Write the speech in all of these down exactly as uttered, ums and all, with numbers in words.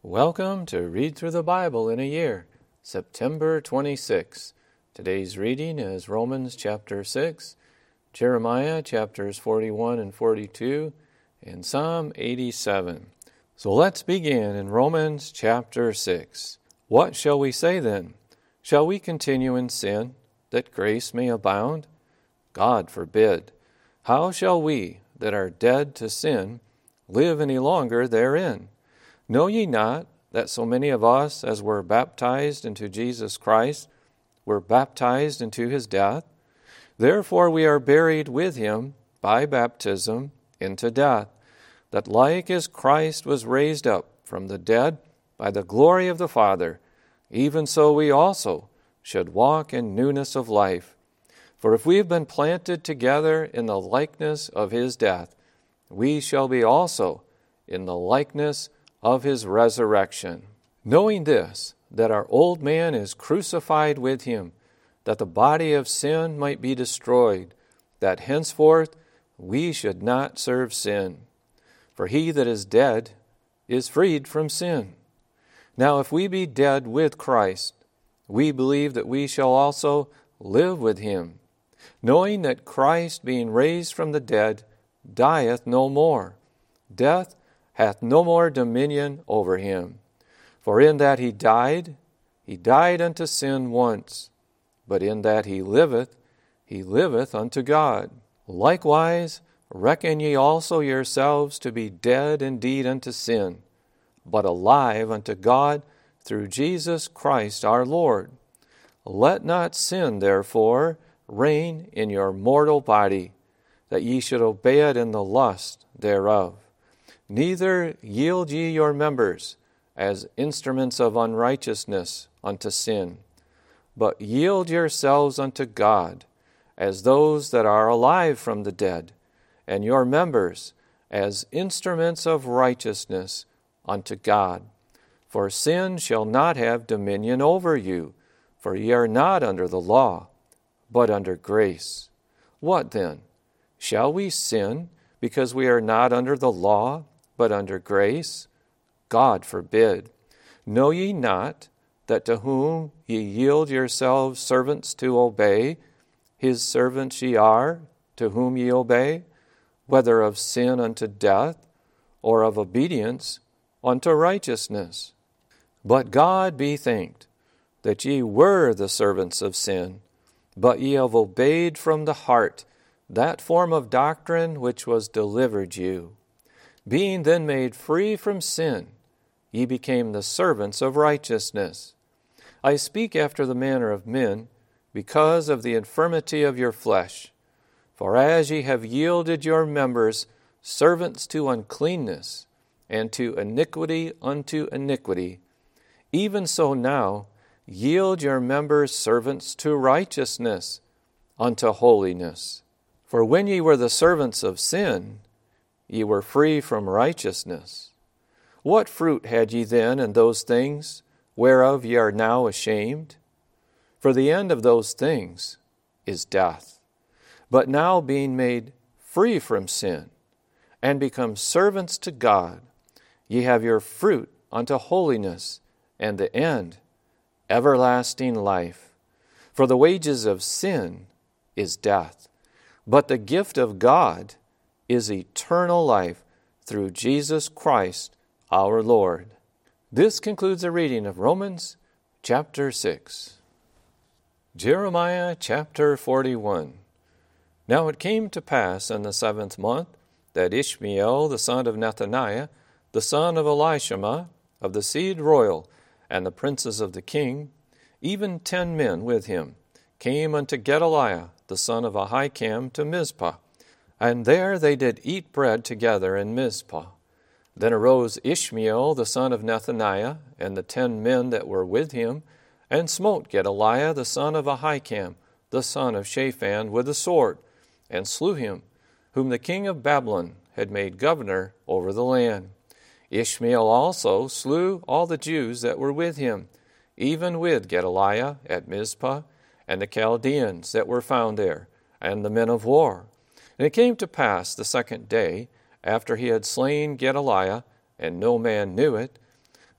Welcome to Read Through the Bible in a Year, September twenty-sixth. Today's reading is Romans chapter six, Jeremiah chapters forty-one and forty-two, and Psalm eighty-seven. So let's begin in Romans chapter six. What shall we say then? Shall we continue in sin, that grace may abound? God forbid. How shall we, that are dead to sin, live any longer therein? Know ye not that so many of us as were baptized into Jesus Christ were baptized into his death? Therefore we are buried with him by baptism into death, that like as Christ was raised up from the dead by the glory of the Father, even so we also should walk in newness of life. For if we have been planted together in the likeness of his death, we shall be also in the likeness of his resurrection. Knowing this, that our old man is crucified with him, that the body of sin might be destroyed, that henceforth we should not serve sin. For he that is dead is freed from sin. Now if we be dead with Christ, we believe that we shall also live with him, knowing that Christ, being raised from the dead, dieth no more. Death hath no more dominion over him. For in that he died, he died unto sin once, but in that he liveth, he liveth unto God. Likewise, reckon ye also yourselves to be dead indeed unto sin, but alive unto God through Jesus Christ our Lord. Let not sin, therefore, reign in your mortal body, that ye should obey it in the lust thereof. Neither yield ye your members as instruments of unrighteousness unto sin, but yield yourselves unto God as those that are alive from the dead, and your members as instruments of righteousness unto God. For sin shall not have dominion over you, for ye are not under the law, but under grace. What then? Shall we sin because we are not under the law, but under grace? God forbid. Know ye not that to whom ye yield yourselves servants to obey, his servants ye are, to whom ye obey, whether of sin unto death, or of obedience unto righteousness? But God be thanked, that ye were the servants of sin, but ye have obeyed from the heart that form of doctrine which was delivered you. Being then made free from sin, ye became the servants of righteousness. I speak after the manner of men, because of the infirmity of your flesh. For as ye have yielded your members servants to uncleanness, and to iniquity unto iniquity, even so now yield your members servants to righteousness, unto holiness. For when ye were the servants of sin, ye were free from righteousness. What fruit had ye then in those things whereof ye are now ashamed? For the end of those things is death. But now being made free from sin, and become servants to God, ye have your fruit unto holiness, and the end everlasting life. For the wages of sin is death, but the gift of God is eternal life through Jesus Christ our Lord. This concludes the reading of Romans chapter six. Jeremiah chapter forty-one. Now it came to pass in the seventh month that Ishmael the son of Nethaniah, the son of Elishama, of the seed royal, and the princes of the king, even ten men with him, came unto Gedaliah the son of Ahikam to Mizpah. And there they did eat bread together in Mizpah. Then arose Ishmael the son of Nethaniah, and the ten men that were with him, and smote Gedaliah the son of Ahikam, the son of Shaphan, with a sword, and slew him, whom the king of Babylon had made governor over the land. Ishmael also slew all the Jews that were with him, even with Gedaliah at Mizpah, and the Chaldeans that were found there, and the men of war. And it came to pass the second day, after he had slain Gedaliah, and no man knew it,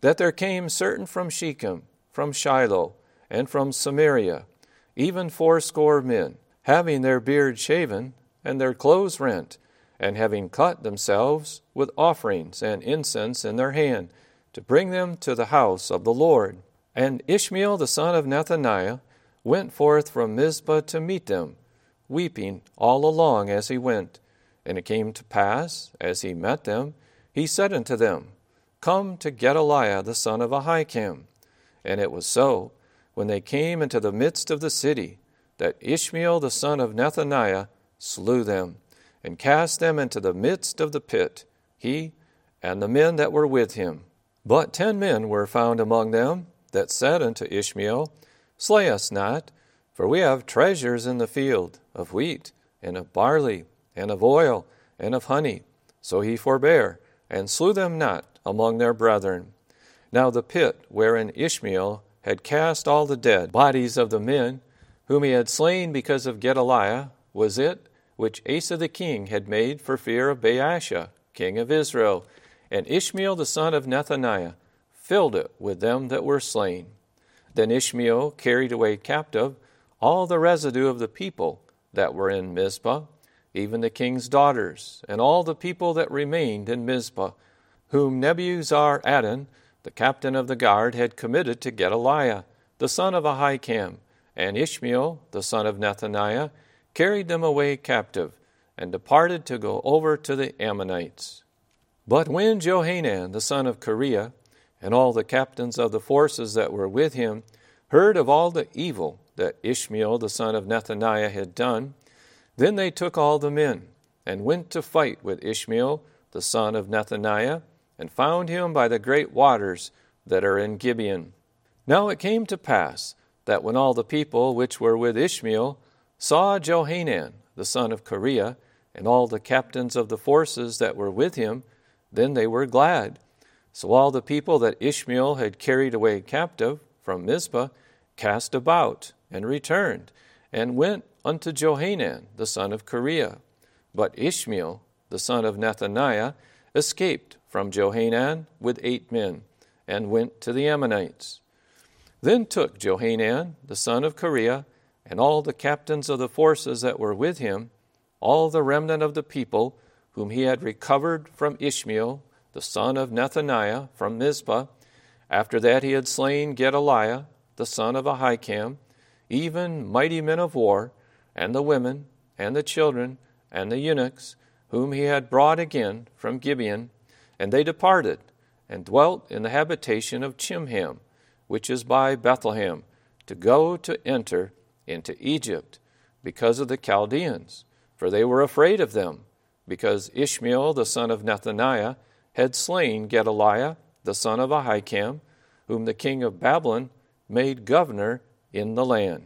that there came certain from Shechem, from Shiloh, and from Samaria, even fourscore men, having their beards shaven, and their clothes rent, and having cut themselves with offerings and incense in their hand, to bring them to the house of the Lord. And Ishmael the son of Nethaniah went forth from Mizpah to meet them, weeping all along as he went. And it came to pass, as he met them, he said unto them, Come to Gedaliah the son of Ahikam. And it was so, when they came into the midst of the city, that Ishmael the son of Nethaniah slew them, and cast them into the midst of the pit, he and the men that were with him. But ten men were found among them, that said unto Ishmael, Slay us not, for we have treasures in the field, of wheat, and of barley, and of oil, and of honey. So he forbare, and slew them not among their brethren. Now the pit wherein Ishmael had cast all the dead bodies of the men, whom he had slain because of Gedaliah, was it which Asa the king had made for fear of Baasha, king of Israel. And Ishmael the son of Nethaniah filled it with them that were slain. Then Ishmael carried away captive all the residue of the people that were in Mizpah, even the king's daughters, and all the people that remained in Mizpah, whom Nebuzaradan, the captain of the guard, had committed to Gedaliah, the son of Ahikam. And Ishmael, the son of Nethaniah, carried them away captive, and departed to go over to the Ammonites. But when Johanan, the son of Kareah, and all the captains of the forces that were with him, heard of all the evil that Ishmael, the son of Nethaniah, had done, then they took all the men, and went to fight with Ishmael, the son of Nethaniah, and found him by the great waters that are in Gibeon. Now it came to pass, that when all the people which were with Ishmael saw Johanan, the son of Kareah, and all the captains of the forces that were with him, then they were glad. So all the people that Ishmael had carried away captive from Mizpah cast about, and returned, and went unto Johanan, the son of Kareah. But Ishmael, the son of Nethaniah, escaped from Johanan with eight men, and went to the Ammonites. Then took Johanan, the son of Kareah, and all the captains of the forces that were with him, all the remnant of the people, whom he had recovered from Ishmael, the son of Nethaniah, from Mizpah, after that he had slain Gedaliah, the son of Ahikam, even mighty men of war, and the women, and the children, and the eunuchs, whom he had brought again from Gibeon. And they departed, and dwelt in the habitation of Chimham, which is by Bethlehem, to go to enter into Egypt, because of the Chaldeans, for they were afraid of them, because Ishmael the son of Nethaniah had slain Gedaliah the son of Ahikam, whom the king of Babylon made governor in the land.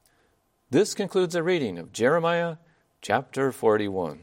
This concludes a reading of Jeremiah chapter forty-one.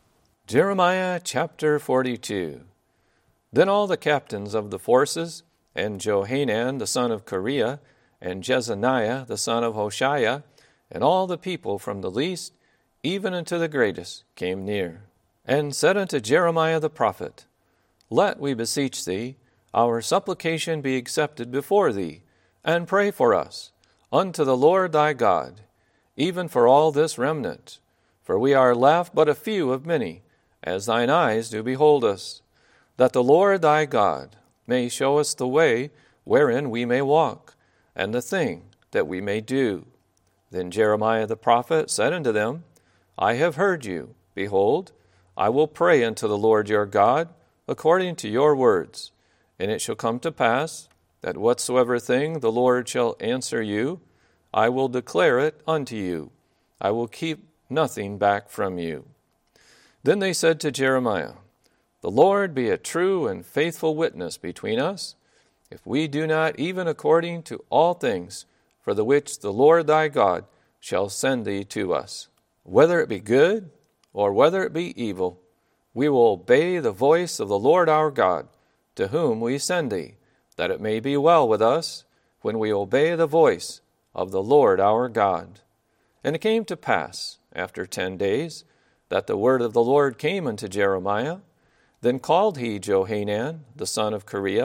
Jeremiah chapter forty-two. Then all the captains of the forces, and Johanan the son of Kareah, and Jezaniah the son of Hoshaiah, and all the people from the least even unto the greatest came near, and said unto Jeremiah the prophet, Let, we beseech thee, our supplication be accepted before thee, and pray for us, unto the Lord thy God, even for all this remnant. For we are left but a few of many, as thine eyes do behold us, that the Lord thy God may show us the way wherein we may walk, and the thing that we may do. Then Jeremiah the prophet said unto them, I have heard you. Behold, I will pray unto the Lord your God, according to your words. And it shall come to pass, that whatsoever thing the Lord shall answer you, I will declare it unto you. I will keep nothing back from you. Then they said to Jeremiah, The Lord be a true and faithful witness between us, if we do not even according to all things for the which the Lord thy God shall send thee to us. Whether it be good, or whether it be evil, we will obey the voice of the Lord our God, to whom we send thee, that it may be well with us, when we obey the voice of the Lord our God. And it came to pass, after ten days, that the word of the Lord came unto Jeremiah. Then called he Johanan, the son of Kareah,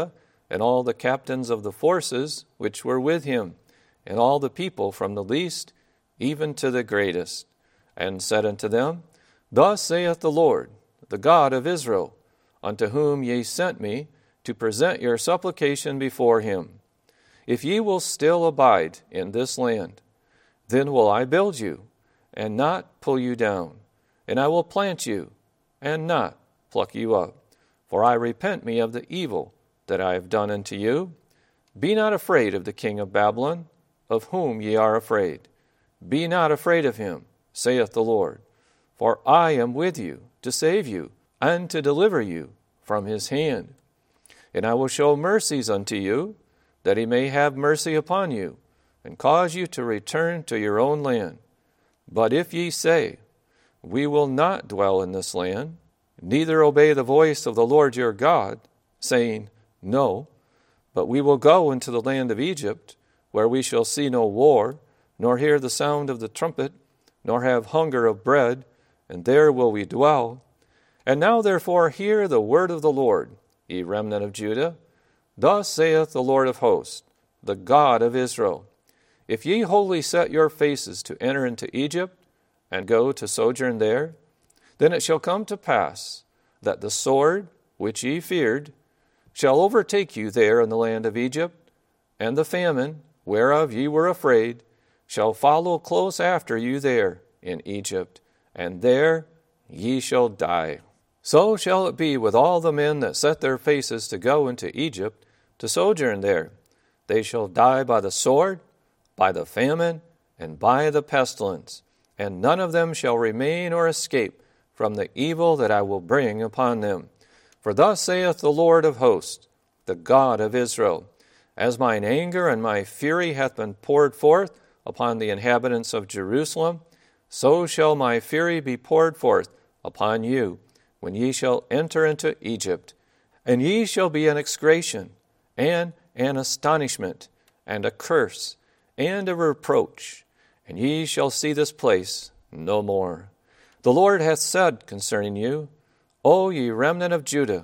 and all the captains of the forces which were with him, and all the people from the least even to the greatest, and said unto them, Thus saith the Lord, the God of Israel, unto whom ye sent me, to present your supplication before him. If ye will still abide in this land, then will I build you, and not pull you down, and I will plant you, and not pluck you up. For I repent me of the evil that I have done unto you. Be not afraid of the king of Babylon, of whom ye are afraid. Be not afraid of him, saith the Lord, for I am with you to save you, and to deliver you from his hand. And I will show mercies unto you, that he may have mercy upon you, and cause you to return to your own land. But if ye say, We will not dwell in this land, neither obey the voice of the Lord your God, saying, No, but we will go into the land of Egypt, where we shall see no war, nor hear the sound of the trumpet, nor have hunger of bread, and there will we dwell. And now therefore hear the word of the Lord, ye remnant of Judah. Thus saith the Lord of hosts, the God of Israel, If ye wholly set your faces to enter into Egypt, and go to sojourn there, then it shall come to pass that the sword which ye feared shall overtake you there in the land of Egypt, and the famine, whereof ye were afraid, shall follow close after you there in Egypt, and there ye shall die. So shall it be with all the men that set their faces to go into Egypt, to sojourn there. They shall die by the sword, by the famine, and by the pestilence, and none of them shall remain or escape from the evil that I will bring upon them. For thus saith the Lord of hosts, the God of Israel, As mine anger and my fury hath been poured forth upon the inhabitants of Jerusalem, so shall my fury be poured forth upon you, when ye shall enter into Egypt. And ye shall be an execration, and an astonishment, and a curse, and a reproach, and ye shall see this place no more. The Lord hath said concerning you, O ye remnant of Judah,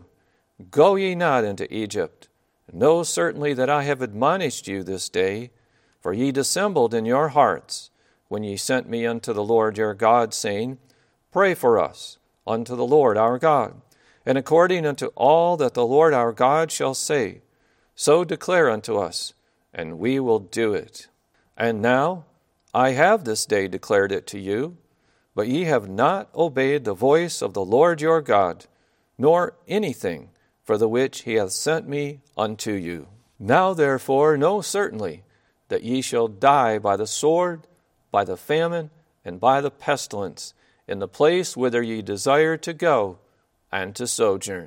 go ye not into Egypt. Know certainly that I have admonished you this day, for ye dissembled in your hearts, when ye sent me unto the Lord your God, saying, Pray for us unto the Lord our God, and according unto all that the Lord our God shall say, so declare unto us, and we will do it. And now I have this day declared it to you, but ye have not obeyed the voice of the Lord your God, nor anything for the which he hath sent me unto you. Now therefore know certainly that ye shall die by the sword, by the famine, and by the pestilence, in the place whither ye desire to go and to sojourn.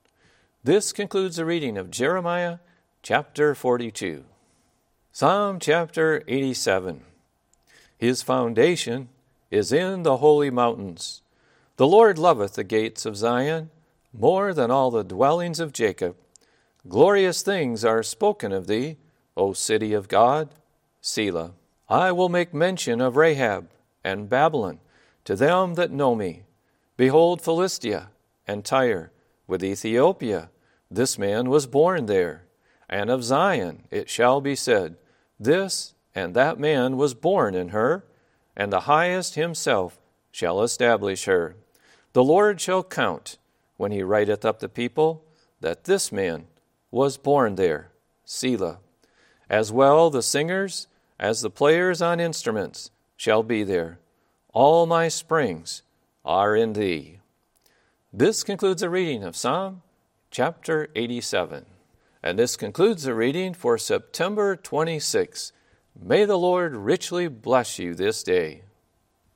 This concludes the reading of Jeremiah chapter forty-two. Psalm chapter eighty-seven. His foundation is in the holy mountains. The Lord loveth the gates of Zion more than all the dwellings of Jacob. Glorious things are spoken of thee, O city of God. Selah. I will make mention of Rahab and Babylon to them that know me. Behold Philistia and Tyre with Ethiopia. This man was born there. And of Zion it shall be said, This and that man was born in her, and the highest himself shall establish her. The Lord shall count, when he writeth up the people, that this man was born there. Selah. As well the singers as the players on instruments shall be there. All my springs are in thee. This concludes the reading of Psalm chapter eighty-seven. And this concludes the reading for September twenty-sixth. May the Lord richly bless you this day.